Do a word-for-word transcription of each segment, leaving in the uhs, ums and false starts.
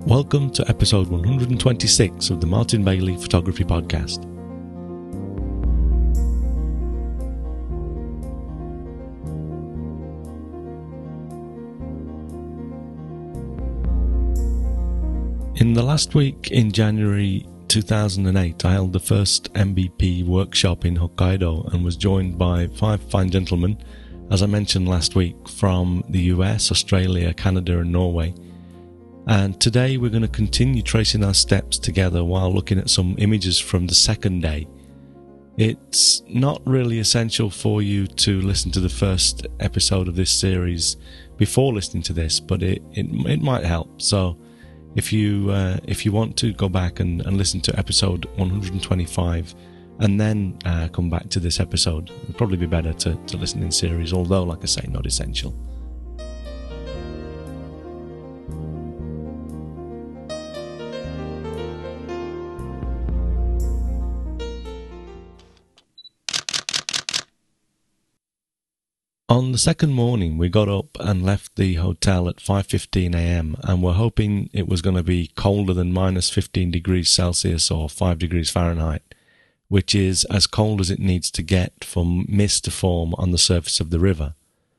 Welcome to episode one hundred twenty-six of the Martin Bailey Photography Podcast. In the last week in January two thousand eight, I held the first M B P workshop in Hokkaido and was joined by five fine gentlemen, as I mentioned last week, from the U S, Australia, Canada and Norway. And today we're going to continue tracing our steps together while looking at some images from the second day. It's not really essential for you to listen to the first episode of this series before listening to this, but it, it, it might help. So if you uh, if you want to go back and, and listen to episode one hundred twenty-five and then uh, come back to this episode, it would probably be better to, to listen in series, although, like I say, not essential. On the second morning, we got up and left the hotel at five fifteen a m and were hoping it was going to be colder than minus fifteen degrees Celsius or five degrees Fahrenheit, which is as cold as it needs to get for mist to form on the surface of the river.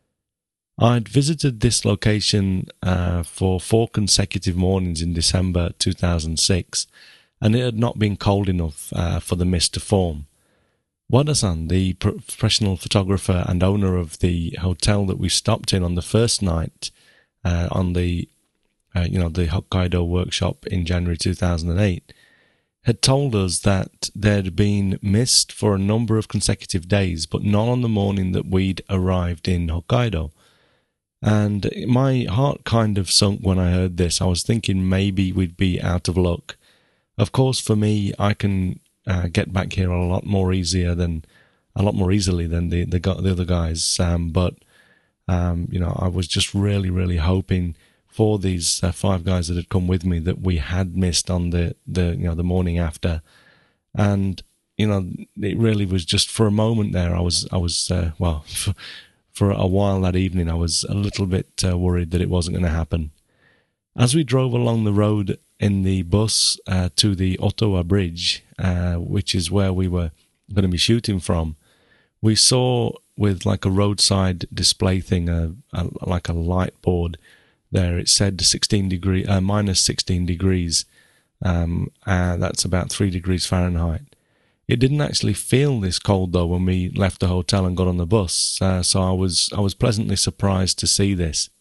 I'd visited this location uh, for four consecutive mornings in December two thousand six, and it had not been cold enough uh, for the mist to form. Wada-san, the professional photographer and owner of the hotel that we stopped in on the first night uh, on the uh, you know the Hokkaido workshop in January two thousand eight, had told us that there'd been mist for a number of consecutive days, but not on the morning that we'd arrived in Hokkaido. And my heart kind of sunk when I heard this. I was thinking maybe we'd be out of luck. Of course, for me, I can Uh, get back here a lot more easier than a lot more easily than the the, the other guys. Um, but um, you know, I was just really, really hoping for these uh, five guys that had come with me that we had missed on the the you know the morning after, and you know, it really was just for a moment there. I was I was uh, well for, for a while that evening. I was a little bit uh, worried that it wasn't going to happen. As we drove along the road in the bus uh, to the Ottawa Bridge, uh, which is where we were going to be shooting from, we saw with like a roadside display thing, a, a, like a light board there. It said sixteen degree, uh, minus sixteen degrees. Um, uh, that's about three degrees Fahrenheit. It didn't actually feel this cold though when we left the hotel and got on the bus. Uh, so I was I was pleasantly surprised to see this.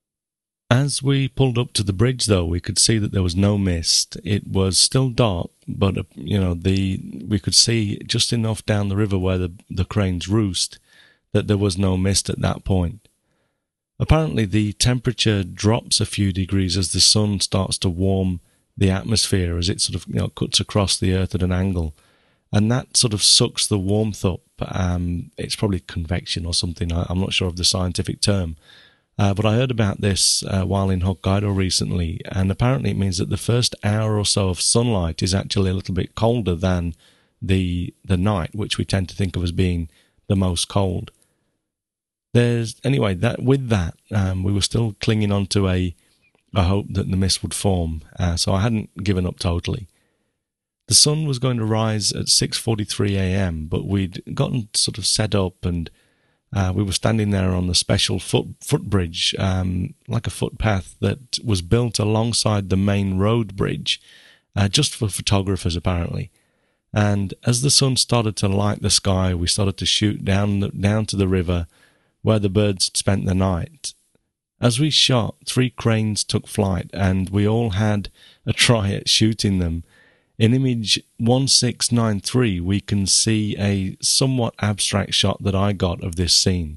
As we pulled up to the bridge, though, we could see that there was no mist. It was still dark, but uh, you know, the we could see just enough down the river where the the cranes roost that there was no mist at that point. Apparently, the temperature drops a few degrees as the sun starts to warm the atmosphere, as it sort of you know cuts across the earth at an angle, and that sort of sucks the warmth up. Um, it's probably convection or something. I, I'm not sure of the scientific term. Uh, but I heard about this uh, while in Hokkaido recently, and apparently it means that the first hour or so of sunlight is actually a little bit colder than the the night, which we tend to think of as being the most cold. There's anyway that with that um, we were still clinging on to a a hope that the mist would form, uh, so I hadn't given up totally. The sun was going to rise at six forty-three a m, but we'd gotten sort of set up and Uh, we were standing there on the special foot footbridge, um, like a footpath that was built alongside the main road bridge, uh, just for photographers apparently. And as the sun started to light the sky, we started to shoot down the, down to the river where the birds spent the night. As we shot, three cranes took flight, and we all had a try at shooting them. In image one six nine three, we can see a somewhat abstract shot that I got of this scene.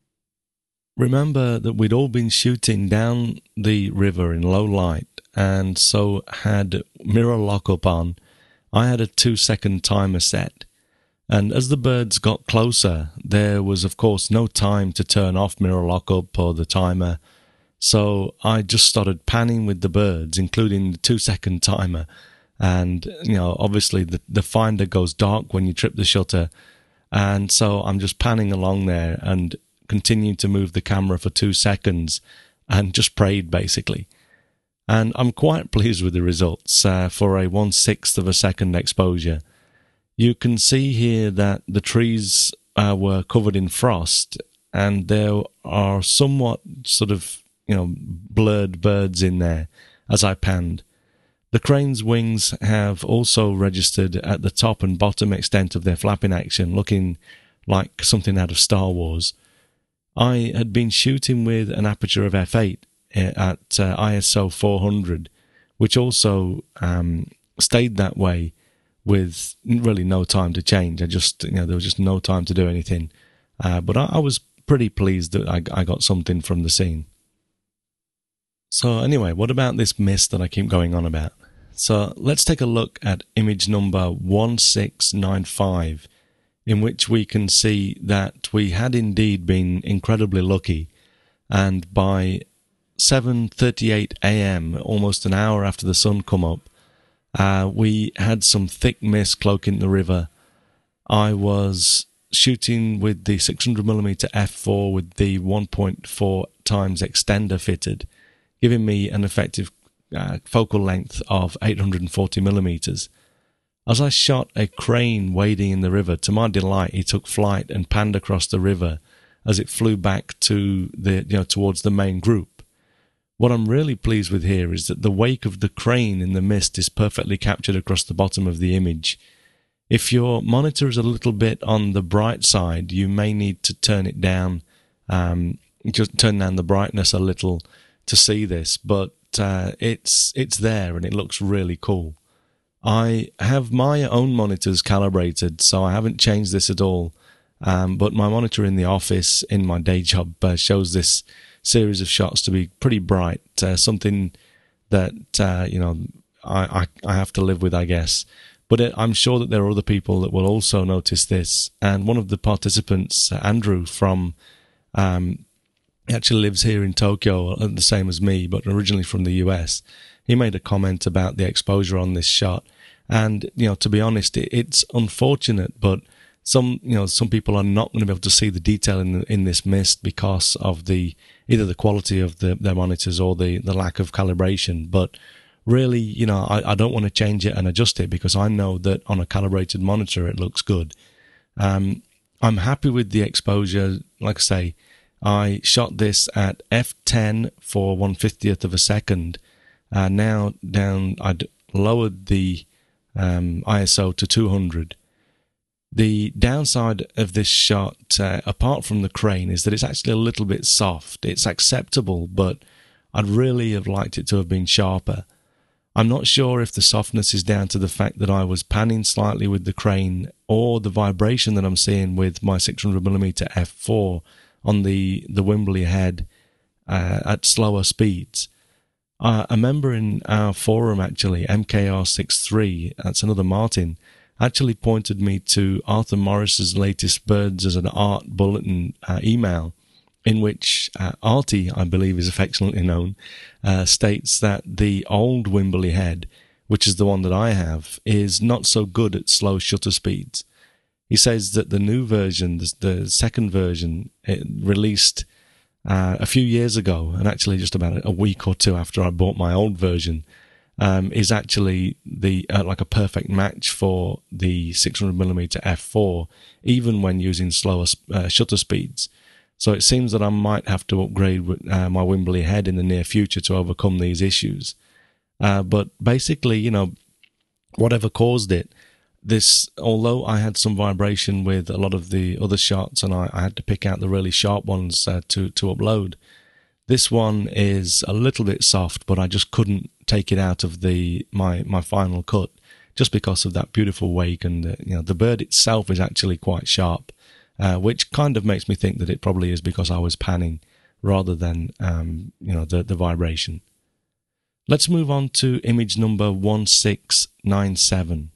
Remember that we'd all been shooting down the river in low light, and so had mirror lockup on. I had a two-second timer set, and as the birds got closer, there was, of course, no time to turn off mirror lockup or the timer, so I just started panning with the birds, including the two-second timer. And, you know, obviously the, the finder goes dark when you trip the shutter. And so I'm just panning along there and continued to move the camera for two seconds and just prayed, basically. and I'm quite pleased with the results uh, for a one-sixth of a second exposure. You can see here that the trees uh, were covered in frost, and there are somewhat sort of, you know, blurred birds in there as I panned. The crane's wings have also registered at the top and bottom extent of their flapping action, looking like something out of Star Wars. I had been shooting with an aperture of f eight at uh, I S O four hundred, which also um, stayed that way with really no time to change. I just, you know, there was just no time to do anything. Uh, but I, I was pretty pleased that I, I got something from the scene. So anyway, what about this mist that I keep going on about? So let's take a look at image number one six nine five, in which we can see that we had indeed been incredibly lucky, and by seven thirty-eight a m, almost an hour after the sun come up, uh, we had some thick mist cloaking the river. I was shooting with the six hundred millimeter f four with the one point four times extender fitted, giving me an effective uh, focal length of eight hundred forty millimeters. As I shot a crane wading in the river, to my delight, he took flight and panned across the river as it flew back to the, you know, towards the main group. What I'm really pleased with here is that the wake of the crane in the mist is perfectly captured across the bottom of the image. If your monitor is a little bit on the bright side, you may need to turn it down, um, just turn down the brightness a little to see this, but uh, it's it's there and it looks really cool. I have my own monitors calibrated, so I haven't changed this at all, um, but my monitor in the office in my day job uh, shows this series of shots to be pretty bright, uh, something that uh, you know I, I, I have to live with, I guess. But it, I'm sure that there are other people that will also notice this, and one of the participants, uh, Andrew from um, he actually lives here in Tokyo, the same as me, but originally from the U S. He made a comment about the exposure on this shot, and you know, to be honest, it, it's unfortunate, but some you know some people are not going to be able to see the detail in the, in this mist because of the either the quality of the, their monitors or the the lack of calibration. But really, you know, I, I don't want to change it and adjust it because I know that on a calibrated monitor it looks good. Um, I'm happy with the exposure. Like I say, I shot this at f ten for one fiftieth of a second. Uh, now down, I'd lowered the um, I S O to two hundred. The downside of this shot, uh, apart from the crane, is that it's actually a little bit soft. It's acceptable, but I'd really have liked it to have been sharper. I'm not sure if the softness is down to the fact that I was panning slightly with the crane or the vibration that I'm seeing with my six hundred millimeter f four on the, the Wimberley head uh, at slower speeds. Uh, a member in our forum, actually, M K R sixty-three, that's another Martin, actually pointed me to Arthur Morris's latest Birds as an Art Bulletin uh, email, in which uh, Artie, I believe is affectionately known, uh, states that the old Wimberley head, which is the one that I have, is not so good at slow shutter speeds. He says that the new version, the, the second version, it released uh, a few years ago, and actually just about a week or two after I bought my old version, um, is actually the uh, like a perfect match for the six hundred millimeter f four, even when using slower uh, shutter speeds. So it seems that I might have to upgrade uh, my Wimberley head in the near future to overcome these issues. Uh, but basically, you know, whatever caused it, this, although I had some vibration with a lot of the other shots and I, I had to pick out the really sharp ones uh, to, to upload, this one is a little bit soft, but I just couldn't take it out of the my, my final cut just because of that beautiful wake, and uh, you know, the bird itself is actually quite sharp. Uh, which kind of makes me think that it probably is because I was panning rather than, um, you know, the, the vibration. Let's move on to image number one six nine seven.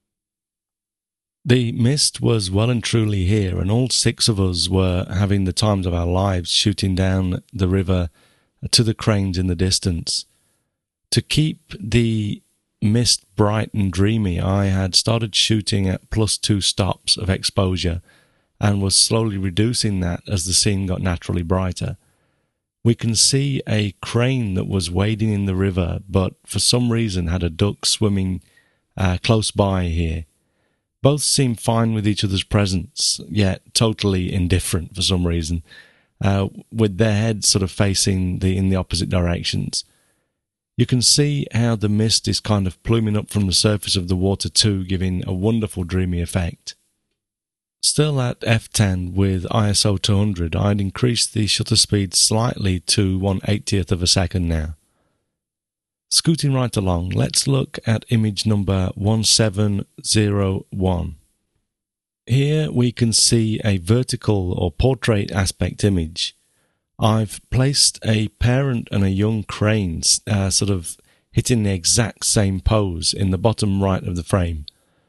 The mist was well and truly here, and all six of us were having the times of our lives shooting down the river to the cranes in the distance. To keep the mist bright and dreamy, I had started shooting at plus two stops of exposure, and was slowly reducing that as the scene got naturally brighter. we can see a crane that was wading in the river, but for some reason had a duck swimming uh, close by here. Both seem fine with each other's presence, yet totally indifferent for some reason, uh, with their heads sort of facing the in the opposite directions. You can see how the mist is kind of pluming up from the surface of the water too, giving a wonderful dreamy effect. Still at f ten with I S O two hundred, I'd increased the shutter speed slightly to one eightieth of a second now. Scooting right along, let's look at image number one seven zero one. Here we can see a vertical or portrait aspect image. I've placed a parent and a young crane uh, sort of hitting the exact same pose in the bottom right of the frame.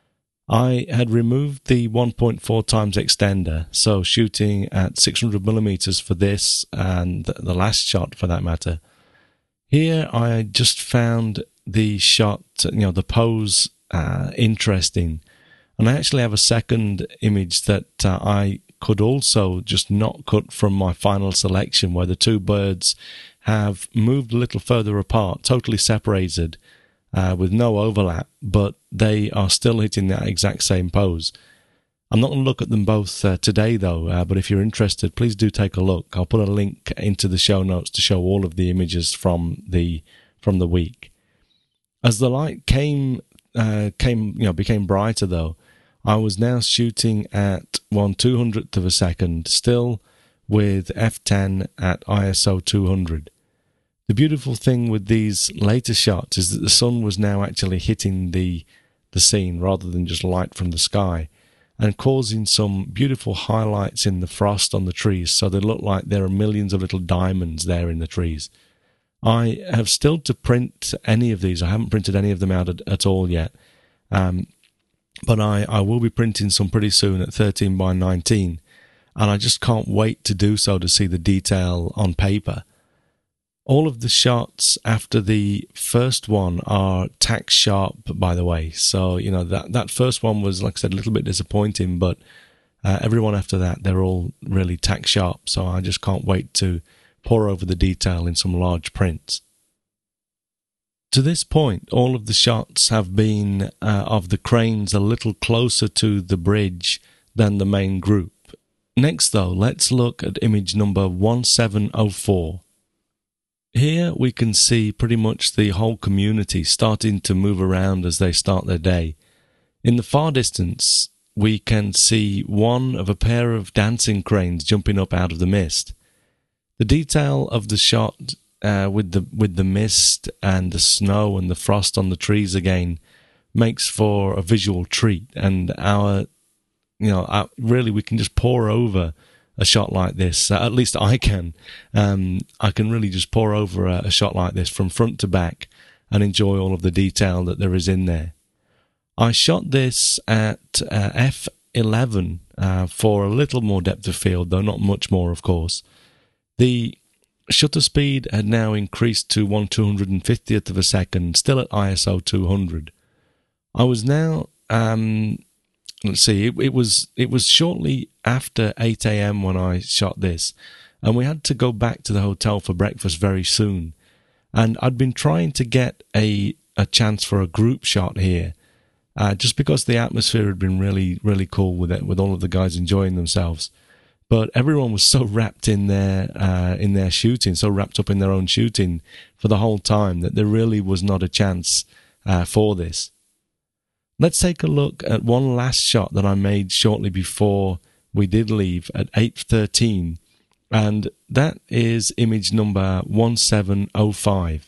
I had removed the one point four times extender, so shooting at six hundred millimeters for this and the last shot for that matter. Here I just found the shot, you know, the pose uh, interesting, and I actually have a second image that uh, I could also just not cut from my final selection, where the two birds have moved a little further apart, totally separated, uh, with no overlap, but they are still hitting that exact same pose. I'm not going to look at them both uh, today though, uh, but if you're interested, please do take a look. I'll put a link into the show notes to show all of the images from the from the week. As the light came uh, came you know became brighter though, I was now shooting at one two hundredth of a second, still with f ten at I S O two hundred. The beautiful thing with these later shots is that the sun was now actually hitting the the scene rather than just light from the sky, and causing some beautiful highlights in the frost on the trees, so they look like there are millions of little diamonds there in the trees. I have still to print any of these. I haven't printed any of them out at, at all yet, um, but I, I will be printing some pretty soon at thirteen by nineteen, and I just can't wait to do so, to see the detail on paper. All of the shots after the first one are tack sharp, by the way. So, you know, that, that first one was, like I said, a little bit disappointing, but uh, everyone after that, they're all really tack sharp. So I just can't wait to pour over the detail in some large prints. To this point, all of the shots have been uh, of the cranes a little closer to the bridge than the main group. Next, though, let's look at image number one seven zero four. Here we can see pretty much the whole community starting to move around as they start their day. In the far distance, we can see one of a pair of dancing cranes jumping up out of the mist. The detail of the shot uh, with the with the mist and the snow and the frost on the trees again makes for a visual treat, and our, you know, our, really we can just pour over a shot like this. Uh, at least I can. Um, I can really just pour over a, a shot like this from front to back and enjoy all of the detail that there is in there. I shot this at uh, f eleven uh, for a little more depth of field, though not much more, of course. The shutter speed had now increased to one two hundred fiftieth of a second, still at I S O two hundred. I was now, um, let's see, it, it was it was shortly after eight a.m. when I shot this, and we had to go back to the hotel for breakfast very soon. And I'd been trying to get a, a chance for a group shot here, uh, just because the atmosphere had been really, really cool with it, with all of the guys enjoying themselves. But everyone was so wrapped in their uh, in their shooting, so wrapped up in their own shooting for the whole time, that there really was not a chance uh, for this. Let's take a look at one last shot that I made shortly before we did leave at eight thirteen, and that is image number one seven zero five.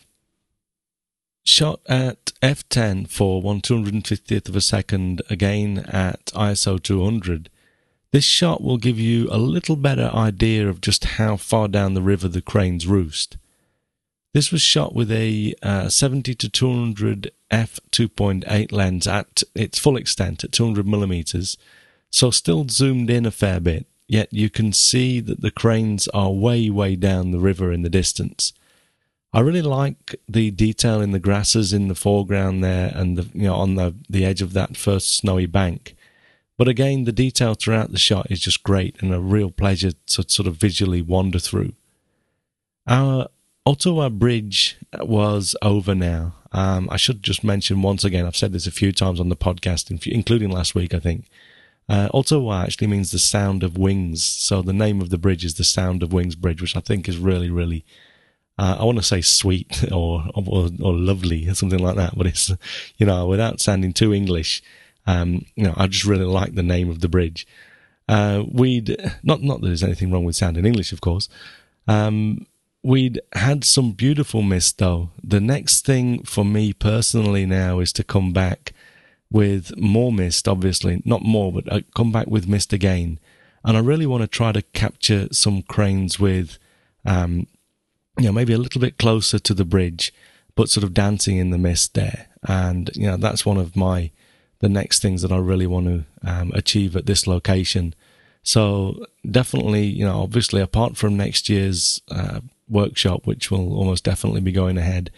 Shot at f ten for one two hundred fiftieth of a second, again at I S O two hundred. This shot will give you a little better idea of just how far down the river the cranes roost. This was shot with a uh, seventy to two hundred f two point eight lens at its full extent at two hundred millimeters, so still zoomed in a fair bit, yet you can see that the cranes are way, way down the river in the distance. I really like the detail in the grasses in the foreground there, and the, you know, on the, the edge of that first snowy bank. But again, the detail throughout the shot is just great and a real pleasure to sort of visually wander through. Our Ottawa Bridge was over now. Um, I should just mention once again, I've said this a few times on the podcast, including last week, I think. Uh, Ottawa actually means the sound of wings. So the name of the bridge is the Sound of Wings Bridge, which I think is really, really, uh, I want to say sweet or, or or lovely or something like that. But it's, you know, without sounding too English, um, you know, I just really like the name of the bridge. Uh, we'd, not, not that there's anything wrong with sounding English, of course. Um, We'd had some beautiful mist, though. The next thing for me personally now is to come back with more mist, obviously. Not more, but I come back with mist again. And I really want to try to capture some cranes with, um, you know, maybe a little bit closer to the bridge, but sort of dancing in the mist there. And, you know, that's one of my, the next things that I really want to um, achieve at this location. So definitely, you know, obviously apart from next year's uh, workshop, which will almost definitely be going ahead,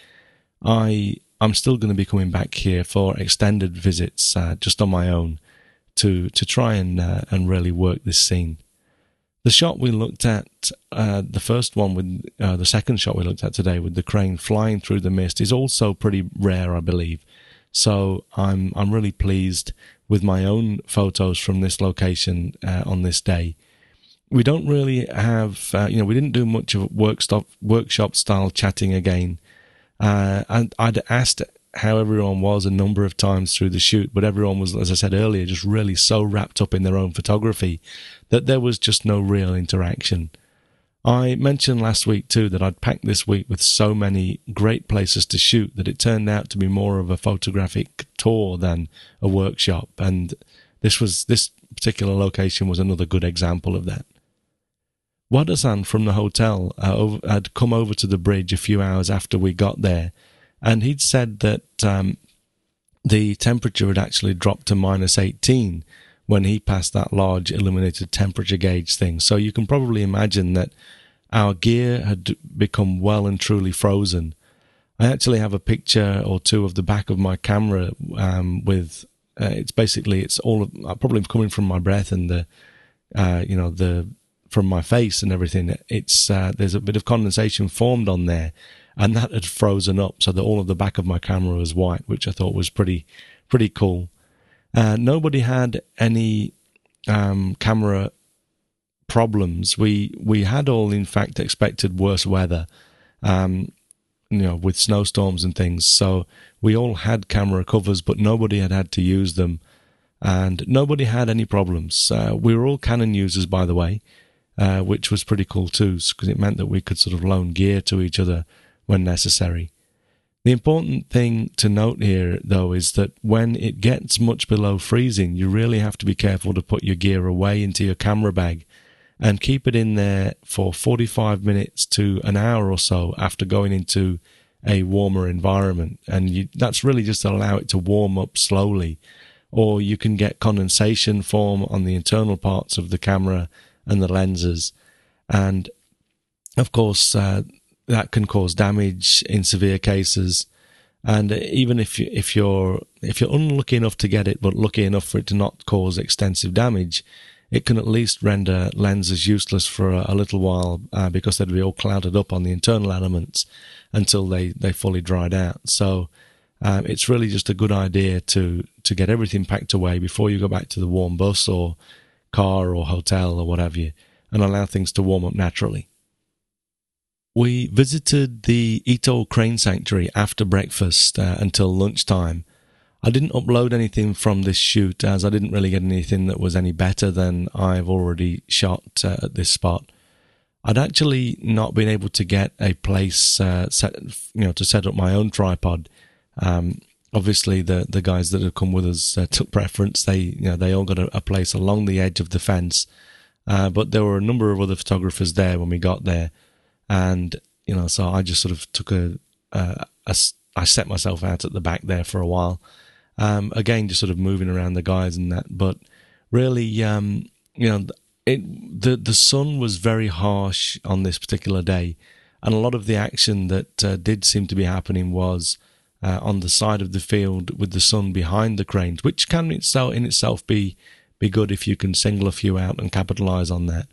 I, I'm still going to be coming back here for extended visits, uh, just on my own to, to try and, uh, and really work this scene. The shot we looked at, uh, the first one with, uh, the second shot we looked at today with the crane flying through the mist is also pretty rare, I believe. So I'm, I'm really pleased with my own photos from this location, uh, on this day. We don't really have, uh, you know, we didn't do much of workshop, workshop style chatting again. Uh, and I'd asked how everyone was a number of times through the shoot, but everyone was, as I said earlier, just really so wrapped up in their own photography that there was just no real interaction. I mentioned last week too that I'd packed this week with so many great places to shoot that it turned out to be more of a photographic tour than a workshop. And this was, this particular location was another good example of that. Wada-san from the hotel uh, over, had come over to the bridge a few hours after we got there, and he'd said that um, the temperature had actually dropped to minus eighteen when he passed that large illuminated temperature gauge thing. So you can probably imagine that our gear had become well and truly frozen. I actually have a picture or two of the back of my camera um, with, uh, it's basically, it's all of, uh, probably coming from my breath and the, uh, you know, the, from my face and everything. It's, uh, there's a bit of condensation formed on there, and that had frozen up so that all of the back of my camera was white, which I thought was pretty, pretty cool. Uh, nobody had any, um, camera problems. We, we had all, in fact, expected worse weather, um, you know, with snowstorms and things. So we all had camera covers, but nobody had had to use them, and nobody had any problems. Uh, we were all Canon users, by the way. Uh, which was pretty cool too, because it meant that we could sort of loan gear to each other when necessary. The important thing to note here, though, is that when it gets much below freezing, you really have to be careful to put your gear away into your camera bag and keep it in there for forty-five minutes to an hour or so after going into a warmer environment. And you, that's really just to allow it to warm up slowly, or you can get condensation form on the internal parts of the camera and the lenses, and of course uh, that can cause damage in severe cases. And even if you if you're if you're unlucky enough to get it, but lucky enough for it to not cause extensive damage, it can at least render lenses useless for a, a little while uh, because they'd be all clouded up on the internal elements until they they fully dried out. So um, it's really just a good idea to to get everything packed away before you go back to the warm bus or car or hotel or what have you, and allow things to warm up naturally. We visited the Ito Crane Sanctuary after breakfast uh, until lunchtime. I didn't upload anything from this shoot as I didn't really get anything that was any better than I've already shot uh, at this spot. I'd actually not been able to get a place uh, set, you know, to set up my own tripod. Um, Obviously, the, the guys that had come with us uh, took preference. They, you know, they all got a, a place along the edge of the fence, uh, but there were a number of other photographers there when we got there, and you know, so I just sort of took a, a, a I set myself out at the back there for a while. Um, again, just sort of moving around the guys and that, but really, um, you know, it the the sun was very harsh on this particular day, and a lot of the action that uh, did seem to be happening was Uh, on the side of the field with the sun behind the cranes, which can itself, in itself be be good if you can single a few out and capitalize on that.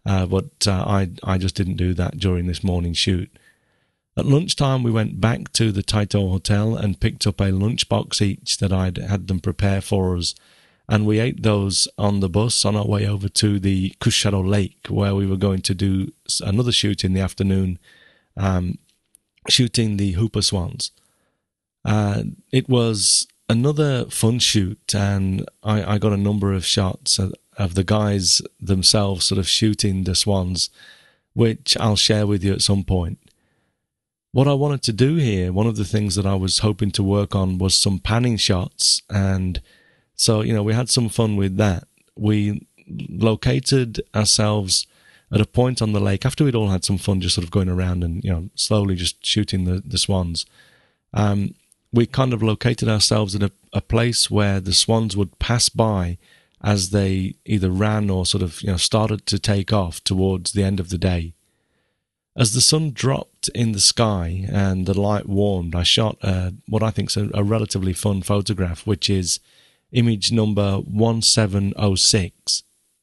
uh, but uh, I, I just didn't do that during this morning shoot. At lunchtime, we went back to the Taito Hotel and picked up a lunchbox each that I'd had them prepare for us. And we ate those on the bus on our way over to the Kusharo Lake, where we were going to do another shoot in the afternoon, um, shooting the Hooper Swans. Uh, it was another fun shoot, and I, I got a number of shots of, of the guys themselves sort of shooting the swans, which I'll share with you at some point. What I wanted to do here, one of the things that I was hoping to work on was some panning shots, and so, you know, we had some fun with that. We located ourselves at a point on the lake after we'd all had some fun just sort of going around and, you know, slowly just shooting the, the swans. Um, we kind of located ourselves at a, a place where the swans would pass by as they either ran or sort of, you know, started to take off towards the end of the day. As the sun dropped in the sky and the light warmed, I shot uh, what I think is a, a relatively fun photograph, which is image number one seven oh six.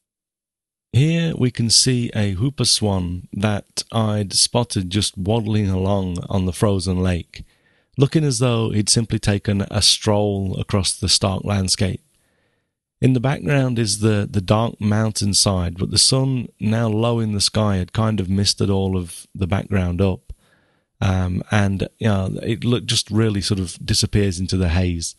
Here we can see a Hooper swan that I'd spotted just waddling along on the frozen lake, looking as though he'd simply taken a stroll across the stark landscape. In the background is the, the dark mountainside, but the sun, now low in the sky, had kind of misted all of the background up. Um, and you know, it look, just really sort of disappears into the haze.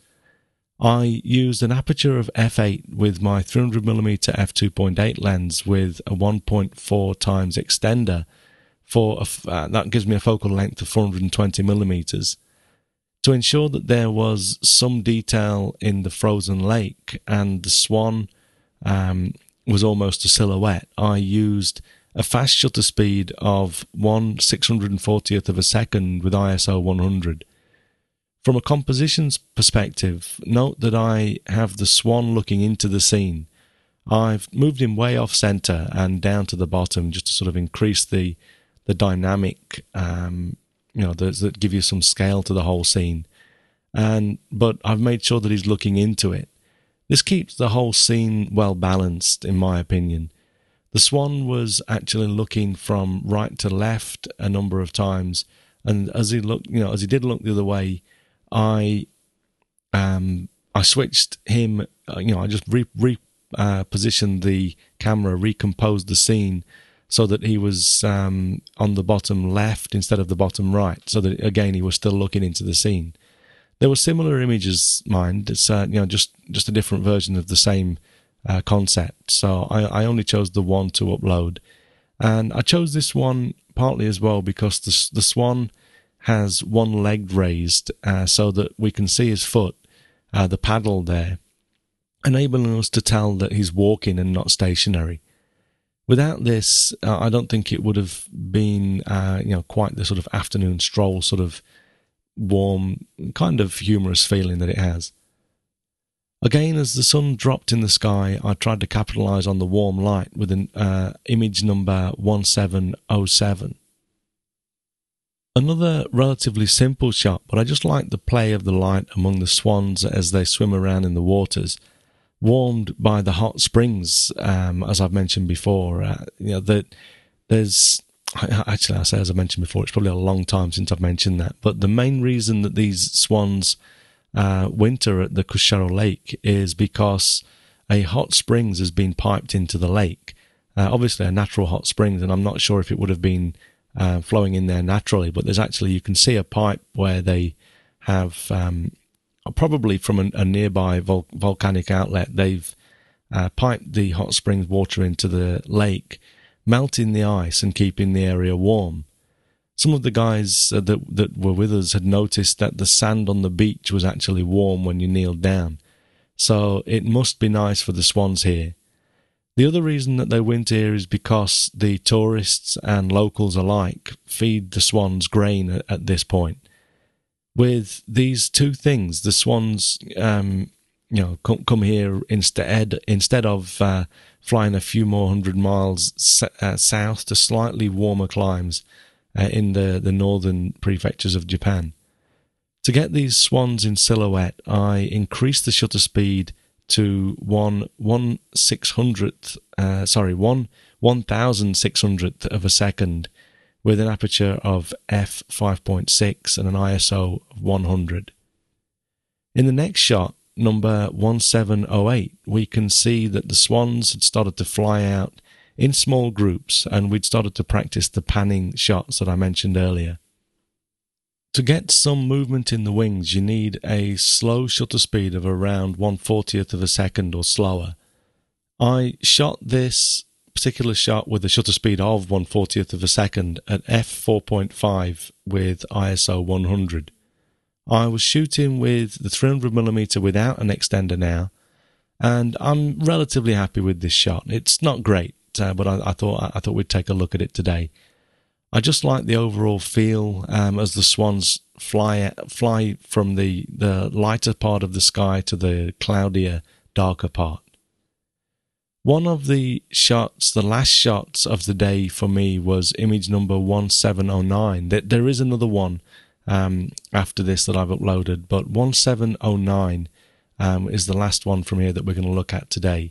I used an aperture of f eight with my three hundred millimeter f two point eight lens with a one point four times extender. For a, uh, that gives me a focal length of four hundred twenty millimeters. To ensure that there was some detail in the frozen lake and the swan um, was almost a silhouette, I used a fast shutter speed of one six hundred fortieth of a second with I S O one hundred. From a compositions perspective, note that I have the swan looking into the scene. I've moved him way off center and down to the bottom just to sort of increase the the dynamic um you know, that give you some scale to the whole scene. And but I've made sure that he's looking into it. This keeps the whole scene well balanced, in my opinion. The swan was actually looking from right to left a number of times, and as he looked, you know, as he did look the other way, I um I switched him. Uh, you know, I just re re uh, positioned the camera, recomposed the scene, so that he was um, on the bottom left instead of the bottom right, so that, again, he was still looking into the scene. There were similar images, mind. It's uh, you know just just a different version of the same uh, concept. So I, I only chose the one to upload, and I chose this one partly as well because the the swan has one leg raised, uh, so that we can see his foot, uh, the paddle there, enabling us to tell that he's walking and not stationary. Without this, uh, I don't think it would have been, uh, you know, quite the sort of afternoon stroll, sort of warm, kind of humorous feeling that it has. Again, as the sun dropped in the sky, I tried to capitalize on the warm light with an uh, image number one seven oh seven. Another relatively simple shot, but I just like the play of the light among the swans as they swim around in the waters, warmed by the hot springs, um, as I've mentioned before. Uh, you know, that there's actually, I say as I mentioned before, it's probably a long time since I've mentioned that. But the main reason that these swans uh, winter at the Kusharo Lake is because a hot springs has been piped into the lake. Uh, obviously, a natural hot springs, and I'm not sure if it would have been uh, flowing in there naturally. But there's actually, you can see a pipe where they have. Um, Probably from a, a nearby vol volcanic outlet, they've uh, piped the hot springs water into the lake, melting the ice and keeping the area warm. Some of the guys uh, that, that were with us had noticed that the sand on the beach was actually warm when you kneeled down, so it must be nice for the swans here. The other reason that they winter here is because the tourists and locals alike feed the swans grain at, at this point. With these two things, the swans, um, you know, come, come here instead instead of uh, flying a few more hundred miles uh, south to slightly warmer climes uh, in the the northern prefectures of Japan. To get these swans in silhouette, I increased the shutter speed to one one six hundredth, uh, sorry, one one thousand six hundredth of a second with an aperture of f five point six and an I S O of one hundred. In the next shot, number one seven oh eight, we can see that the swans had started to fly out in small groups, and we'd started to practice the panning shots that I mentioned earlier. To get some movement in the wings, you need a slow shutter speed of around one fortieth of a second or slower. I shot this particular shot with a shutter speed of one fortieth of a second at f four point five with I S O one hundred. I was shooting with the three hundred millimeter without an extender now, and I'm relatively happy with this shot. It's not great, uh, but I, I thought I thought we'd take a look at it today. I just like the overall feel um, as the swans fly fly from the, the lighter part of the sky to the cloudier, darker part. One of the shots, the last shots of the day for me, was image number one seven oh nine. There is another one um, after this that I've uploaded, but one seven oh nine um, is the last one from here that we're going to look at today.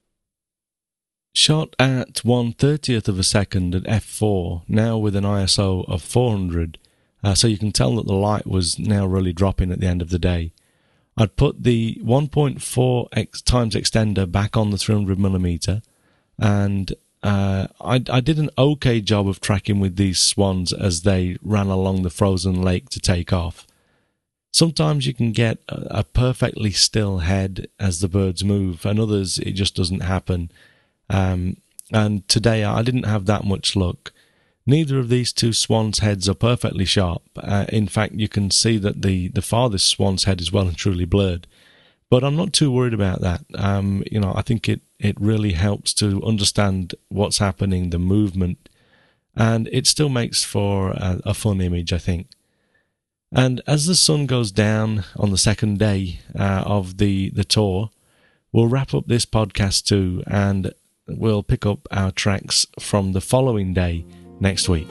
Shot at one thirtieth of a second at f four, now with an I S O of four hundred, uh, so you can tell that the light was now really dropping at the end of the day. I'd put the one point four x times extender back on the three hundred millimeter, and uh, I, I did an okay job of tracking with these swans as they ran along the frozen lake to take off. Sometimes you can get a, a perfectly still head as the birds move, and others it just doesn't happen. Um, and today I didn't have that much luck. Neither of these two swans' heads are perfectly sharp. Uh, in fact, you can see that the, the farthest swan's head is well and truly blurred. But I'm not too worried about that. Um, you know, I think it, it really helps to understand what's happening, the movement, and it still makes for a, a fun image, I think. And as the sun goes down on the second day uh, of the, the tour, we'll wrap up this podcast too, and we'll pick up our tracks from the following day next week.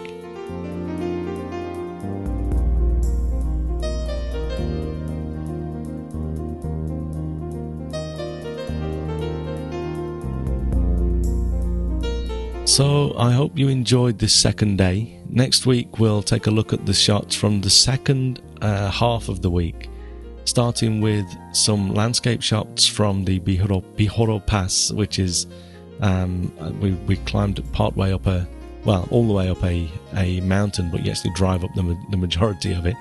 So I hope you enjoyed this second day. Next week we'll take a look at the shots from the second uh, half of the week, starting with some landscape shots from the Bihoro, Bihoro Pass, which is um, we, we climbed part way up a well, all the way up a, a mountain, but you actually drive up the, the majority of it.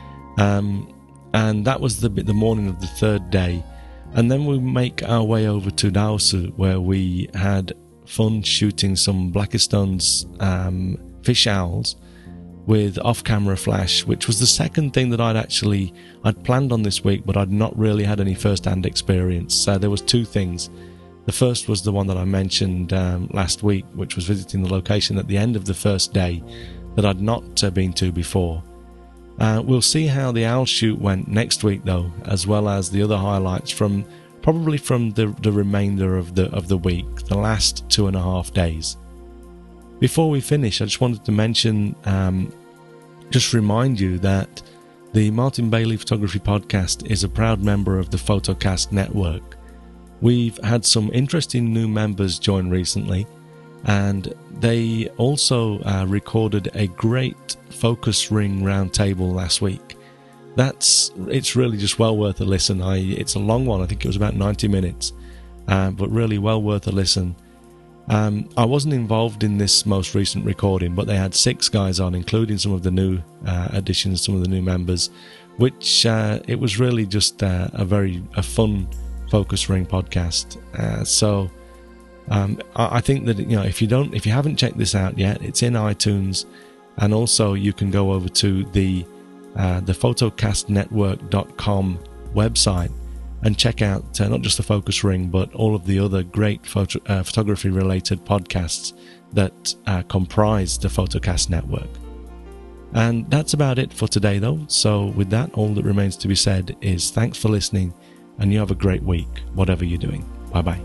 Um, and that was the the morning of the third day. And then we make our way over to Naosu, where we had fun shooting some Blakiston's um, fish owls with off-camera flash, which was the second thing that I'd actually, I'd planned on this week, but I'd not really had any first-hand experience. So there was two things. The first was the one that I mentioned um, last week, which was visiting the location at the end of the first day that I'd not uh, been to before. Uh, we'll see how the owl shoot went next week, though, as well as the other highlights from probably from the, the remainder of the of the week, the last two and a half days. Before we finish, I just wanted to mention, um, just remind you that the Martin Bailey Photography Podcast is a proud member of the Photocast Network. We've had some interesting new members join recently, and they also uh, recorded a great focus ring roundtable last week. That's it's really just well worth a listen. I it's a long one. I think it was about ninety minutes, uh, but really well worth a listen. Um, I wasn't involved in this most recent recording, but they had six guys on, including some of the new uh, additions, some of the new members, which uh, it was really just uh, a very a fun focus ring podcast. Uh, so um, I, I think that you know if you don't if you haven't checked this out yet, it's in iTunes, and also you can go over to the uh, the photocast network dot com website and check out uh, not just the focus ring, but all of the other great photo, uh, photography related podcasts that uh, comprise the Photocast Network. And that's about it for today, though. So with that, all that remains to be said is thanks for listening, and you have a great week, whatever you're doing. Bye-bye.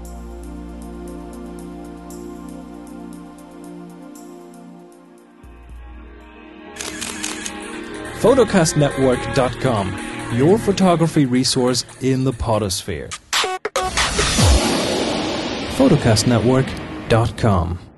photocast network dot com, your photography resource in the podosphere. photocast network dot com